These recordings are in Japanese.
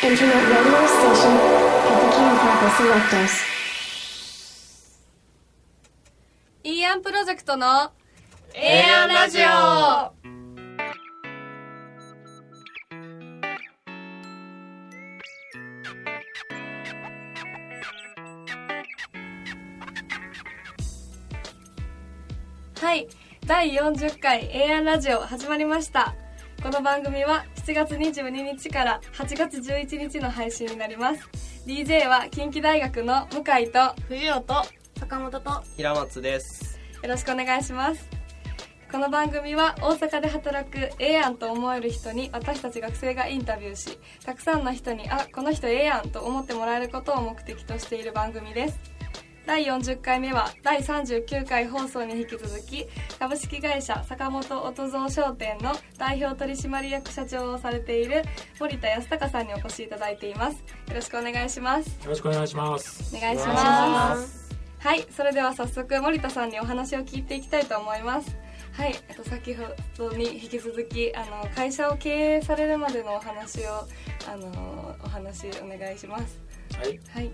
Internet radio station, Petaking Papa Selectos. イーアンプロジェクトのエーアンラジオ。 はい、第40回エーアンラジオ始まりました。この番組は7月22日から8月11日の配信になります。 DJ は近畿大学の向井と藤尾と坂本と平松です。 よろしくお願いします。この番組は大阪で働くええやんと思える人に私たち学生がインタビューし、たくさんの人にこの人ええやんと思ってもらえることを目的としている番組です。第40回目は第39回放送に引き続き、株式会社坂本音蔵商店の代表取締役社長をされている森田康隆さんにお越しいただいています。よろしくお願いします。 よろしくお願いします。 お願いします。はい、それでは早速森田さんにお話を聞いていきたいと思います。はい、先ほどに引き続き会社を経営されるまでのお話をお話お願いします。 はい、 はい。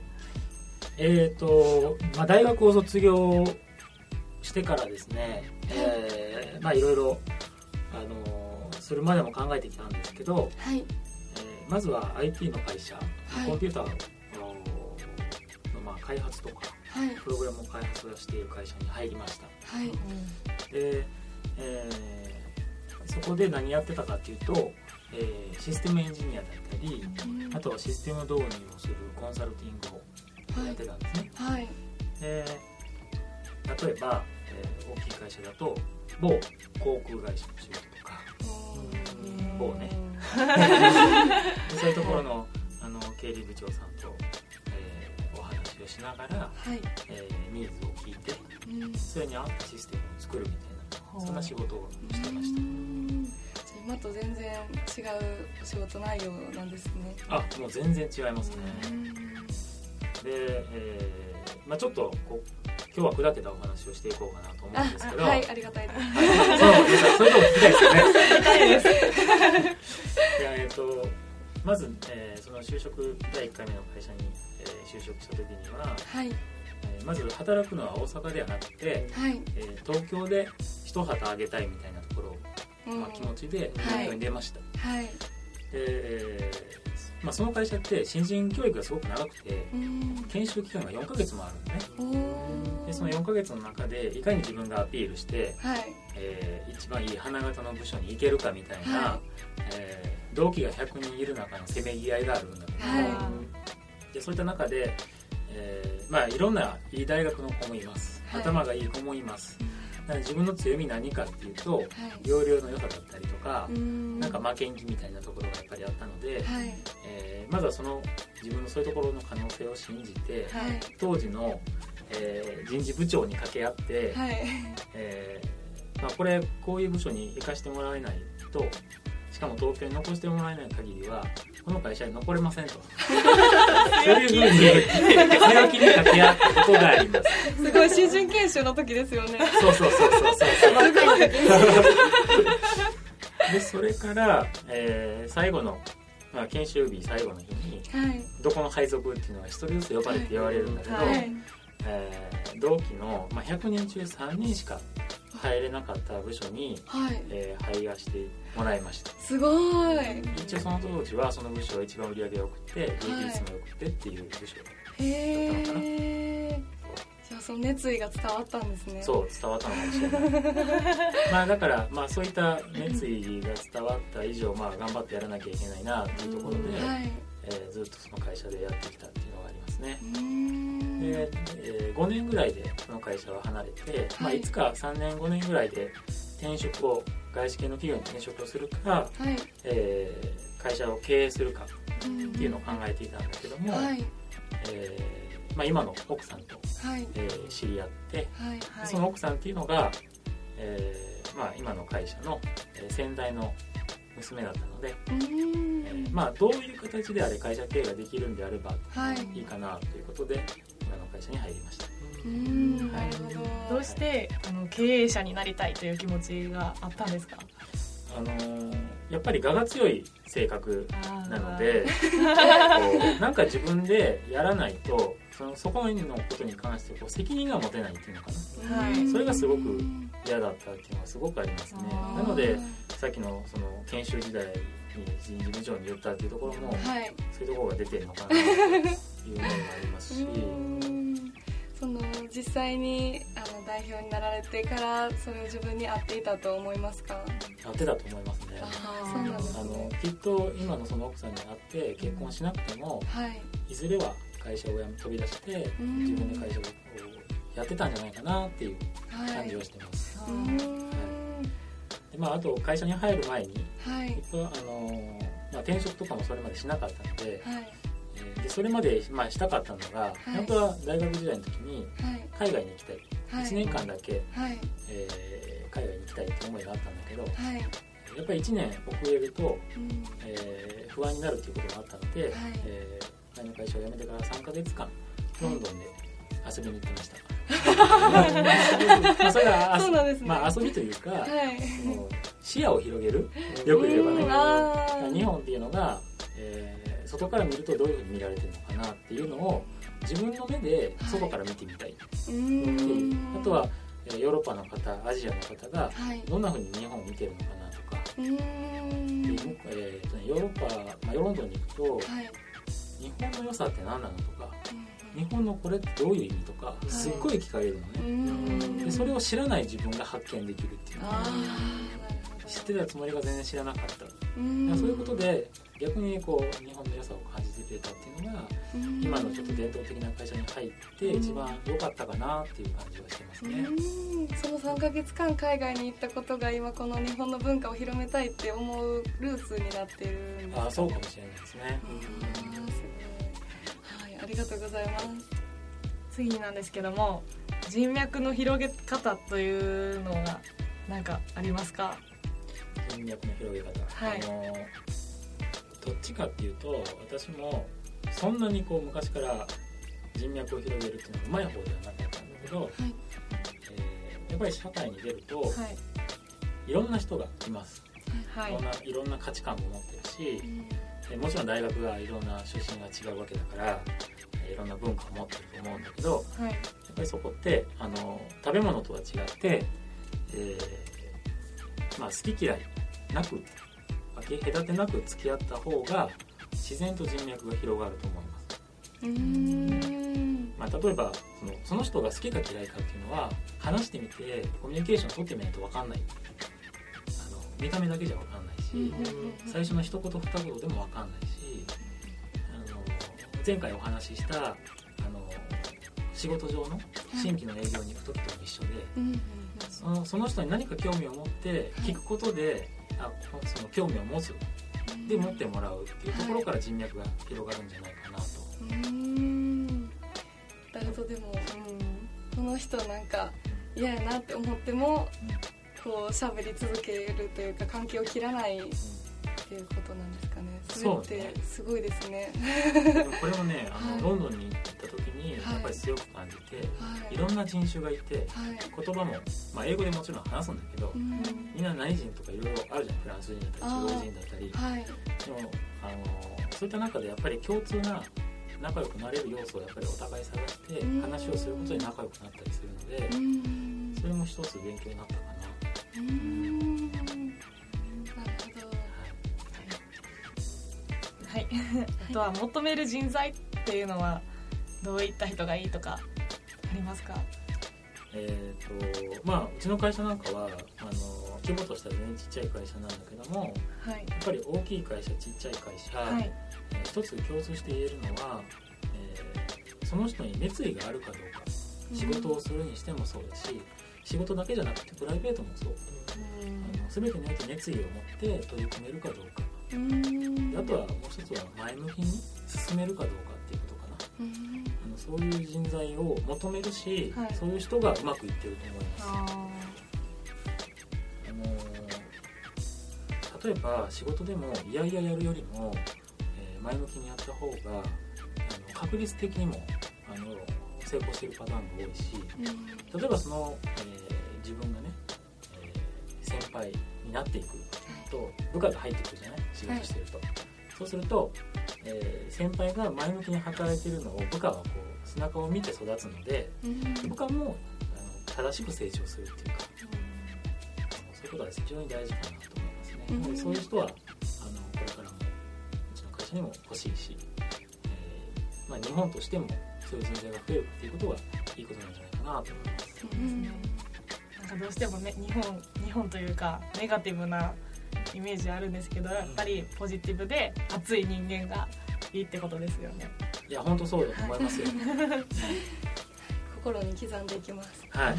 大学を卒業してからですね、いろいろそれまでも考えてきたんですけど、 はい。 まずは IT の会社、 はい、 コンピューターの開発とか、 はい、 プログラムを開発をしている会社に入りました。 はい。 で、そこで何やってたかっていうと、システムエンジニアだったり、あとはシステム導入をするコンサルティングをやってたんですね。 はい。 例えば、大きい会社だと某航空会社の仕事とか、某ねそういうところの経理部長さんと、お話をしながら、 はい、 ニーズを聞いて、それに合ったシステムを作るみたいな、そんな仕事をしてました。 今と全然違う仕事内容なんですね。 もう全然違いますね。で、ちょっと今日は砕けたお話をしていこうかなと思うんですけど、 はい、ありがたいです。 それとも聞きたいですよね。 聞きたいです。 まず、その就職第1回目の会社に、就職した時には、 はい、 まず働くのは大阪ではなくて、 はい、 東京で一旗あげたいみたいなところを、気持ちで東京に出ました。 はい。 その会社って新人教育がすごく長くて、研修期間が4ヶ月もあるんでね。でその4ヶ月の中でいかに自分がアピールして、はい、一番いい花形の部署に行けるかみたいな、はい、同期が100人いる中のせめぎ合いがあるんだけども、はい、でそういった中で、いろんないい大学の子もいます、はい、頭がいい子もいます。だから自分の強み何かっていうと、はい、要領の良さだったりとか、なんか負けん気みたいなところがやっぱりあったので、はい、まずはその自分のそういうところの可能性を信じて、はい、当時の、人事部長に掛け合って、はい、こういう部署に行かしてもらえないと、しかも東京に残してもらえない限りはこの会社に残れませんとそういうふうに強気に掛け合ったことがあります。 すごい新人研修の時ですよね。 そうでそれから、最後の、研修日最後の日に、はい、どこの配属っていうのは一人ずつ呼ばれて言われるんだけど、はい、同期の、100人中3人しか入れなかった部署に、はい、入らせてもらいました。 すごい。 一応その当時はその部署が一番売り上げが良くて、利益率も良くてっていう部署だったのかな。 じゃあその熱意が伝わったんですね。 そう、伝わったのかもしれないだから、そういった熱意が伝わった以上、頑張ってやらなきゃいけないなっていうところで、はい、ずっとその会社でやってきたっていうのがありますね。で、5年ぐらいでその会社は離れて、はい、いつか3年5年ぐらいで転職を、外資系の企業に転職をするか、はい、会社を経営するかっていうのを考えていたんだけども、はい、今の奥さんと、はい、知り合って、はいはい、その奥さんっていうのが、今の会社の、先代の娘だったので、どういう形であれ会社経営ができるんであればいいかなということで、今の会社に入りました。 なるほど。どうして、経営者になりたいという気持ちがあったんですか？ やっぱり我が強い性格なのでなんか自分でやらないとそこのことに関して責任が持てないっていうのかな、はい、それがすごく嫌だったっていうのはすごくありますね。なのでさっきのその研修時代に人事部長に言ったっていうところも、はい、そういうところが出てるのかなという思いもありますし実際に代表になられてからそれを自分に合っていたと思いますか？ 合ってたと思いますね。 そうなんですね。 きっと今のその奥さんに会って結婚しなくても、はい、いずれは会社を飛び出して自分で会社をやってたんじゃないかなっていう感じはしてます。はいであと会社に入る前に、はい、転職とかもそれまでしなかったので、はいでそれまで、したかったのが、はい、本当は大学時代の時に海外に行きたい、はい、1年間だけ、はい海外に行きたいって思いがあったんだけど、はい、やっぱり1年遅れると、不安になるっていうことがあったので、はい前の会社を辞めてから3ヶ月間ロンドンで遊びに行ってました。それがそうなんですね。遊びというか、はい、視野を広げるよく言えばね日本っていうのが、外から見るとどういうふうに見られてるのかなっていうのを自分の目で外から見てみたい、はい、あとはヨーロッパの方アジアの方がどんなふうに日本を見てるのかなとか、ヨーロッパ、ロンドンに行くと、はい、日本の良さって何なのとか、日本のこれってどういう意味とかすっごい聞かれるのね、でそれを知らない自分が発見できるっていうのが知ってたつもりが全然知らなかった、そういうことで逆に日本の良さを感じてくれたっていうのが今のちょっと伝統的な会社に入って一番良かったかなっていう感じはしてますね。 その3ヶ月間海外に行ったことが今この日本の文化を広めたいって思うルーツになっているんですか？ そうかもしれないですね。 はい、ありがとうございます。 次なんですけども人脈の広げ方というのが何かありますか？ 人脈の広げ方、はい、どっちかっていうと私もそんなに昔から人脈を広げるっていうのはうまい方ではなかったんだけど、はいやっぱり社会に出ると、はい、いろんな人がいます、はい、いろんな価値観も持ってるし、もちろん大学がいろんな出身が違うわけだからいろんな文化を持ってると思うんだけど、はい、やっぱりそこって食べ物とは違って、好き嫌いなく隔てなく付き合った方が自然と人脈が広がると思います。例えばその人が好きか嫌いかっていうのは話してみてコミュニケーションを取ってみないと分かんない。見た目だけじゃ分かんないし、最初の一言二言でも分かんないし、前回お話しした仕事上の新規の営業に行く時とも一緒で、その人に何か興味を持って聞くことでその興味を持つで持ってもらうっていうところから人脈が広がるんじゃないかなと。 なるほど。でも、この人なんか嫌やなって思っても喋り続けるというか関係を切らないっていうことなんですかね。それってすごいですね。 これはねロンドンに行った時にやっぱり強く感じて、いろんな人種がいて、言葉も、英語でもちろん話すんだけど、みんな何人とかいろいろあるじゃん。フランス人だったり中国人だったり、でもそういった中でやっぱり共通な仲良くなれる要素をやっぱりお互い探して話をすることで仲良くなったりするので、それも一つ勉強になったかな。 はい、あとは求める人材っていうのはどういった人がいいとかありますか？ うちの会社なんかは規模としては全然ちっちゃい会社なんだけども、やっぱり大きい会社ちっちゃい会社、一つ共通して言えるのは、その人に熱意があるかどうか、仕事をするにしてもそうだし、仕事だけじゃなくてプライベートもそう、全てにおいて熱意を持って取り組めるかどうか、あとはもう一つは前向きに進めるかどうかっていうことかな。そういう人材を求めるし、そういう人がうまくいってると思います。例えば仕事でもいやいややるよりも、前向きにやった方が確率的にも成功しているパターンが多いし、例えば自分がね、先輩になっていくと部下が入ってくるじゃない、仕事してると、そうすると、先輩が前向きに働いているのを部下はこう背中を見て育つので、部下も正しく成長するっていうか、そういうことは非常に大事かなと思いますね。そういう人はこれからもうちの会社にも欲しいし、日本としてもそういう人材が増えるっていうことはいいことなんじゃないかなと思います。 なんかどうしてもね、日本というかネガティブなイメージあるんですけど、やっぱりポジティブで熱い人間がいいってことですよね。 いや本当そうだと思いますよ。 心に刻んでいきます。 はい。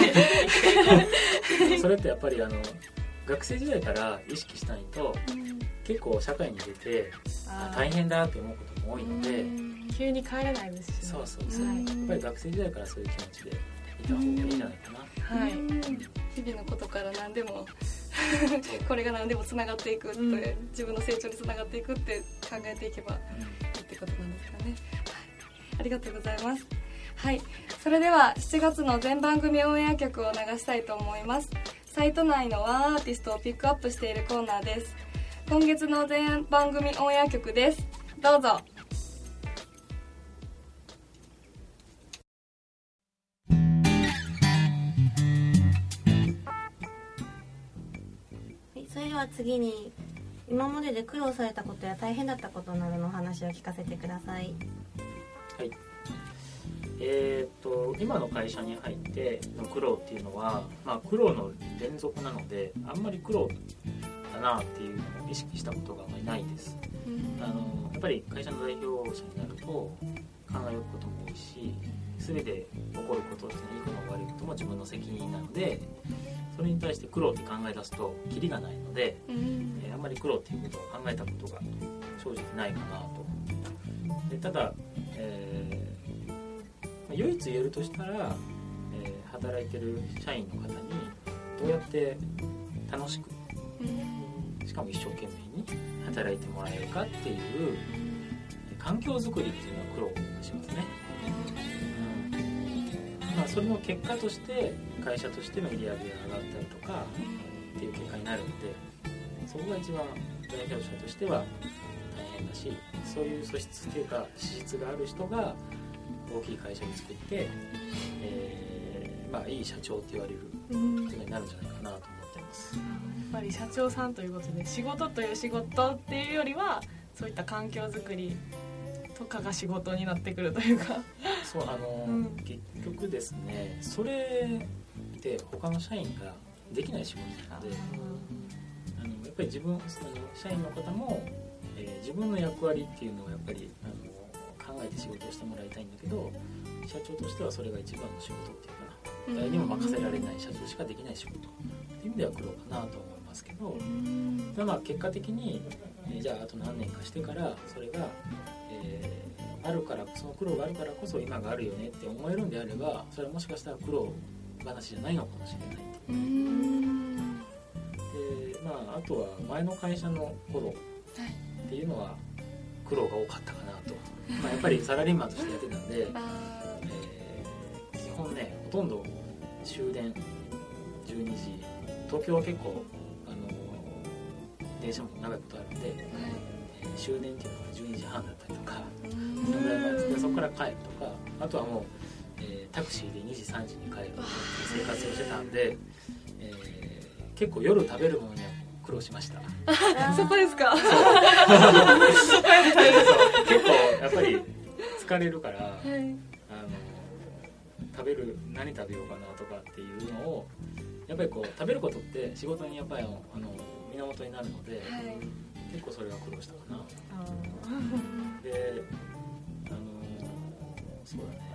それってやっぱり学生時代から意識したいと、結構社会に出て大変だって思うことも多いので、 急に帰れないですし、ね、 そうそうそう、やっぱり学生時代からそういう気持ちでいた方がいいんじゃないかな。 はい。 日々のことから何でもこれが何でもつながっていくって、自分の成長につながっていくって考えていけばいいってことなんですかね。はい、ありがとうございます。はい、それでは7月の全番組オンエア曲を流したいと思います。サイト内のワンアーティストをピックアップしているコーナーです。今月の全番組オンエア曲です。どうぞ。 それでは次に、今までで苦労されたことや大変だったことなどのお話を聞かせてください。 はい。今の会社に入っての苦労っていうのは、苦労の連続なので、あんまり苦労だなっていうのを意識したことがあまりないです。やっぱり会社の代表者になると考えることも多いし、全て起こることっていうのはいいことも悪いことも自分の責任なので、それに対して苦労って考え出すとキリがないので、あんまり苦労っていうことを考えたことが正直ないかなと。でただ、唯一言えるとしたら、働いてる社員の方にどうやって楽しく、しかも一生懸命に働いてもらえるかっていう環境づくりっていうのは苦労しますね。それの結果として会社としての売り上げが上がったりとかっていう結果になるので、そこが一番代表者としては大変だし、そういう素質っていうか資質がある人が大きい会社を作って、いい社長って言われることになるんじゃないかなと思ってます。 やっぱり社長さんということで、仕事という仕事っていうよりはそういった環境づくりとかが仕事になってくるというかそう、結局ですね、それって他の社員ができない仕事なので、やっぱり社員の方も、自分の役割っていうのをやっぱり考えて仕事をしてもらいたいんだけど、社長としてはそれが一番の仕事っていうか、誰にも任せられない社長しかできない仕事っていう意味では苦労かなと思いますけど、結果的に、じゃああと何年かしてからそれが、あるから、その苦労があるからこそ今があるよねって思えるんであれば、それはもしかしたら苦労話じゃないのかもしれないっていう。で、あとは前の会社の頃っていうのは苦労が多かったかなと。やっぱりサラリーマンとしてやってたんで、基本ね、ほとんど終電12時、東京は結構電車も長いことあるんで、終電っていうのが12時半だったりとか、そのぐらい前で、そこから帰るとか、あとはもう、タクシーで2時3時に帰るっていう生活をしてたんで、結構夜食べるものには苦労しました。 そこですか。 結構やっぱり疲れるから、何食べようかなとかっていうのをやっぱりこう食べることって仕事にやっぱり源になるので、結構それが苦労したかな。で、そうだね、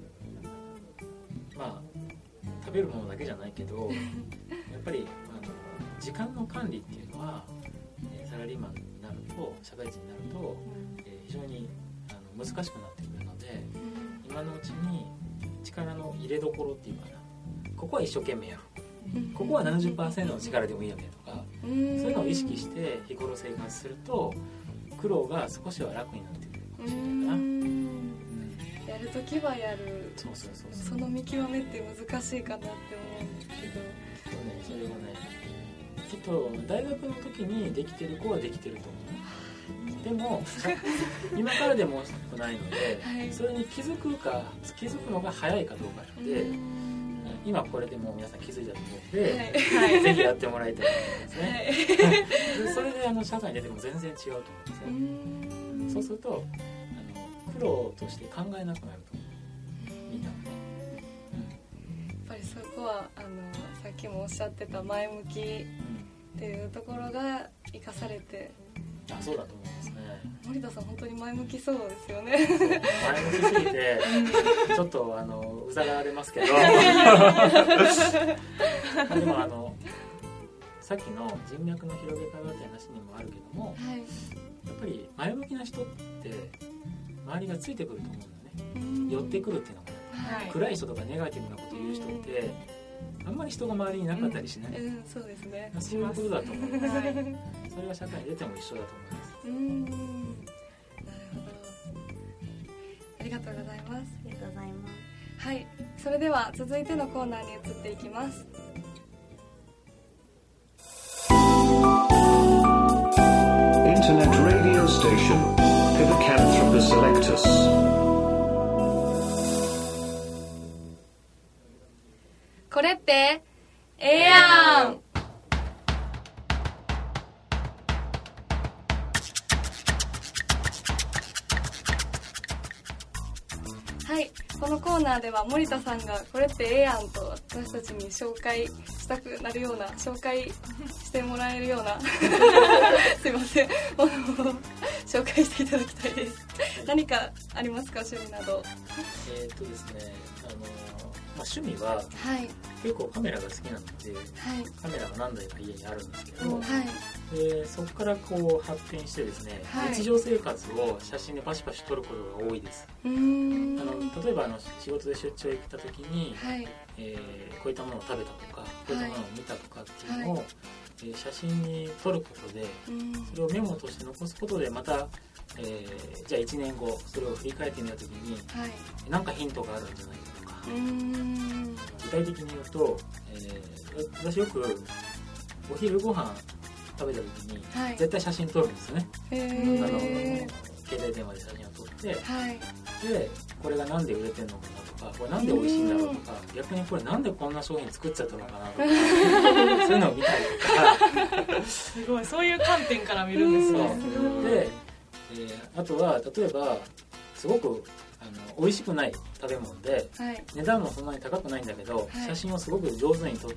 食べるものだけじゃないけど、やっぱり時間の管理っていうのは、サラリーマンになると、社会人になると、非常に難しくなってくるので、今のうちに力の入れどころっていうかな、ここは一生懸命やる、ここは 70% の力でもいいよねとか、そういうのを意識して日頃生活すると苦労が少しは楽になってくるかもしれないかな。 やるときはやる。その見極めって難しいかなって思うんですけど、 それをね、 きっと大学の時にできてる子はできてると思うね。でも今からでも遅くないので、はい、それに気づくのが早いかどうかって、今これでもう皆さん気づいたと思うので、はい、ぜひやってもらいたいと思いますね、はい、でそれで社会に出ても全然違うと思うんですよ。そうすると苦労として考えなくなると思う、みんなもね、 やっぱりそこはさっきもおっしゃってた前向きっていうところが生かされて、 そうだと思いますね。 森田さん本当に前向きそうですよね。 前向きすぎてちょっとうざがられますけどでもさっきの人脈の広げ方って話にもあるけども、はい、やっぱり前向きな人って周りがついてくると思うんだよね。寄ってくるっていうのかな、はい、暗い人とかネガティブなこと言う人ってあんまり人が周りにいなかったりしない、 そうですね。 そういうことだと思う、はい、それは社会に出ても一緒だと思います。 なるほど、ありがとうございます。 ありがとうございます。 はい、それでは続いてのコーナーに移っていきます。 インターネットラディオステーション Hippocamptropus selectus。 これってええやん。はい、このコーナーでは森田さんがこれってええやんと私たちに紹介したくなるような、紹介してもらえるようなすいません、ものを紹介していただきたいです。何かありますか、趣味など。 ですね、趣味は、結構カメラが好きなので、カメラが何台か家にあるんですけど、でそこからこう発展してですね、日常生活を写真でパシパシ撮ることが多いです。例えば仕事で出張行った時に、こういったものを食べたとか、こういったものを見たとかっていうのを、写真に撮ることで、それをメモとして残すことでまた、じゃあ1年後それを振り返ってみた時に、何かヒントがあるんじゃないかとか、具体的に言うと、私よくお昼ご飯食べた時に絶対写真撮るんですよね。携帯電話で写真を撮って、でこれがなんで売れてるのかなとか、これなんで美味しいんだろうとか、逆にこれなんでこんな商品作っちゃったのかなとかそういうのを見たりとかすごい、そういう観点から見るんですね。 で、あとは例えばすごく美味しくない食べ物で、値段もそんなに高くないんだけど、写真をすごく上手に撮って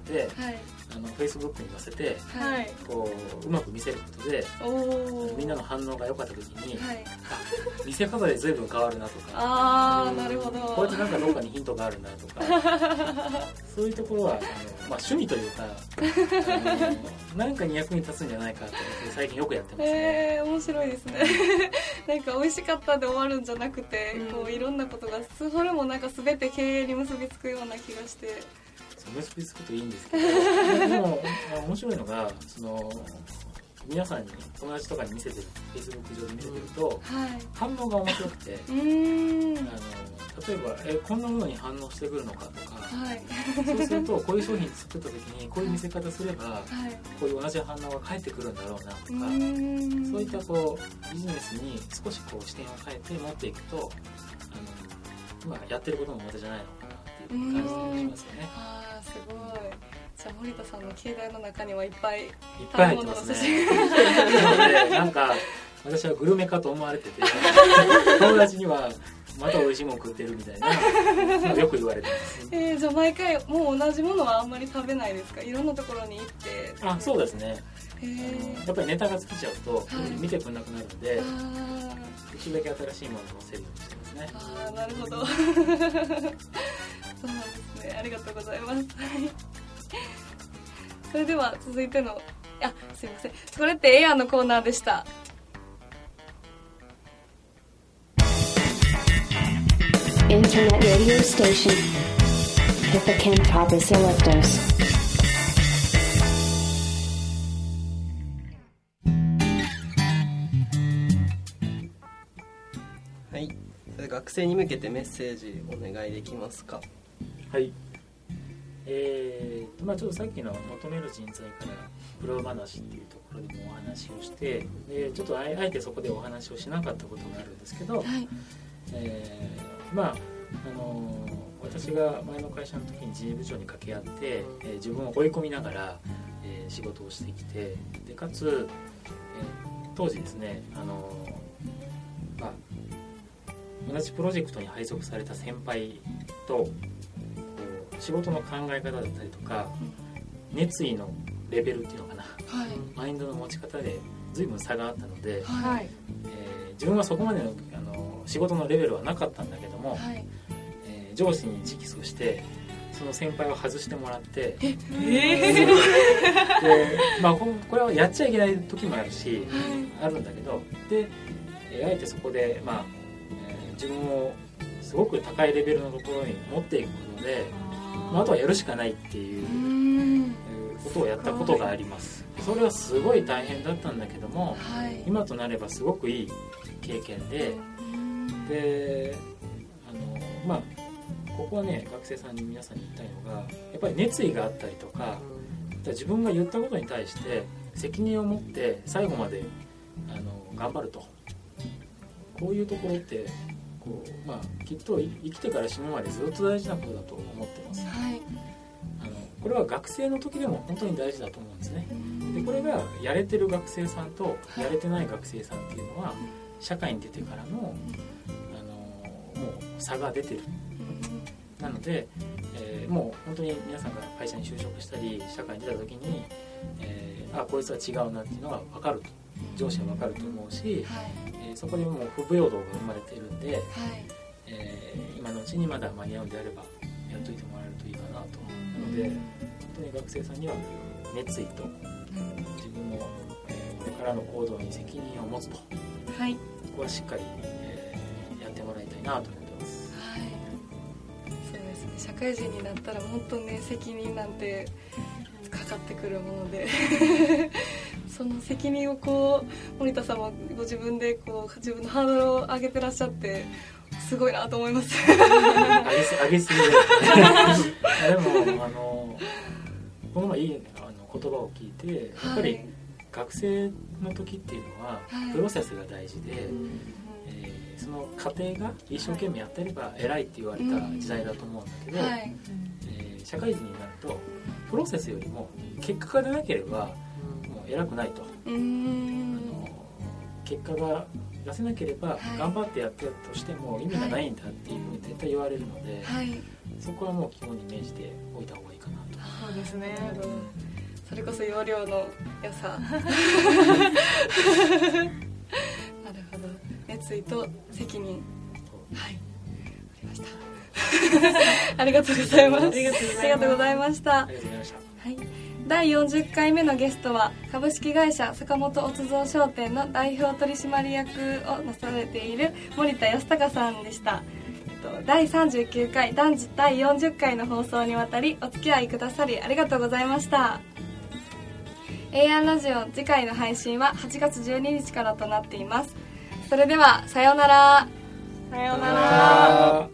、Facebook に載せて、こううまく見せることで、みんなの反応が良かった時に、見せ方で随分変わるなとか、 なるほど、 こうやってなんかどっかにヒントがあるなとかそういうところは趣味というか何かに役に立つんじゃないかって最近よくやってますね。 面白いですねなんか美味しかったで終わるんじゃなくて、こういろんなことがそれもなんか全て経営に結びつくような気がして。 結びつくといいんですけどでも面白いのが皆さんに友達とかに見せてる Facebook 上で見せてると、反応が面白くて例えばこんなものに反応してくるのかとか、そうするとこういう商品作った時にこういう見せ方すれば、こういう同じ反応が返ってくるんだろうなとか、そういったこうビジネスに少しこう視点を変えて持っていくと今やってることもまたじゃないのかなっていう感じがしますよね。 すごい。じゃあ森田さんの携帯の中にはいっぱい入ってますねなんか私はグルメかと思われてて友達にはまた美味しいもの食ってるみたいなよく言われてます、 じゃあ毎回もう同じものはあんまり食べないですか？いろんなところに行って。 そうですね。やっぱりネタが尽きちゃうと、見てくれなくなるので、できるだけ新しいものを載せるようにしてますね。 なるほどそうなんですね。ありがとうございますそれでは続いてのすいません、これってええやんのコーナーでした。 インターネットラディオステーション Hippocamptropus selectus。 はい、学生に向けてメッセージお願いできますか？ はい。 ちょっとさっきの求める人材からプロ話っていうところでもお話をして、でちょっとあえてそこでお話をしなかったことがあるんですけど、私が前の会社の時に人事部長に掛け合って、自分を追い込みながら、仕事をしてきて、でかつ、当時ですね、同じプロジェクトに配属された先輩と仕事の考え方だったりとか、熱意のレベルっていうのかな、マインドの持ち方で随分差があったので、自分はそこまでの、仕事のレベルはなかったんだけども、上司に直訴してその先輩を外してもらって、でこれはやっちゃいけない時もあるし、あるんだけど、であえてそこで、自分をすごく高いレベルのところに持っていくことで、あとはやるしかないっていうことをやったことがあります。それはすごい大変だったんだけども、今となればすごくいい経験で、ここはね、学生さんに皆さんに言いたいのが、やっぱり熱意があったりとか、自分が言ったことに対して責任を持って最後まで頑張ると、こういうところってきっと生きてから死ぬまでずっと大事なことだと思ってます。これは学生の時でも本当に大事だと思うんですね。でこれがやれてる学生さんとやれてない学生さんっていうのは、社会に出てからの、もう差が出てる。なので、もう本当に皆さんが会社に就職したり社会に出た時に、こいつは違うなっていうのが分かると、上司は分かると思うし、そこでもう不平等が生まれているんで、今のうちにまだ間に合うんであればやっといてもらえるといいかなと。なので本当に学生さんには熱意と、自分の、これからの行動に責任を持つと、ここはしっかり、やってもらいたいなと思ってます。 そうですね、社会人になったら本当ね、責任なんてかかってくるものでその責任を森田さんもご自分で自分のハードルを上げてらっしゃって、すごいなと思います上げすぎでもこの前いい言葉を聞いて、やっぱり学生の時っていうのはプロセスが大事で、その過程が一生懸命やってれば偉いって言われた時代だと思うんだけど、社会人になるとプロセスよりも結果が出なければもう偉くないと、結果が出せなければ頑張ってやってたとしても意味がないんだっていうふうに絶対言われるので、そこはもう肝に銘じておいた方がいいかなと。 そうですね。 それこそ要領の良さなるほど、熱意と責任、ありましたありがとうございます。ありがとうございました。第40回目のゲストは株式会社坂本乙蔵商店の代表取締役をなされている森田康隆さんでした。第39回第40回の放送にわたりお付き合いくださりありがとうございました。AR ラジオ次回の配信は8月12日からとなっています。それではさようなら。 さようなら。